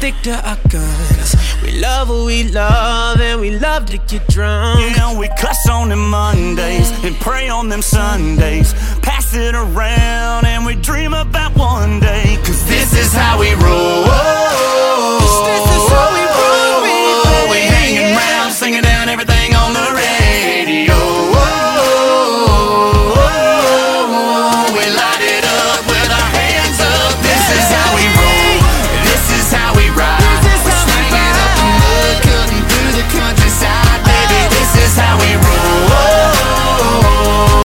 stick to our guns. We love what we love, and we love to get drunk. Yeah, we cuss on them Mondays and pray on them Sundays. Pass it around and we dream about one day. Cause this is how we roll. This is how we roll, baby. We hanging round, singing down everything on the radio.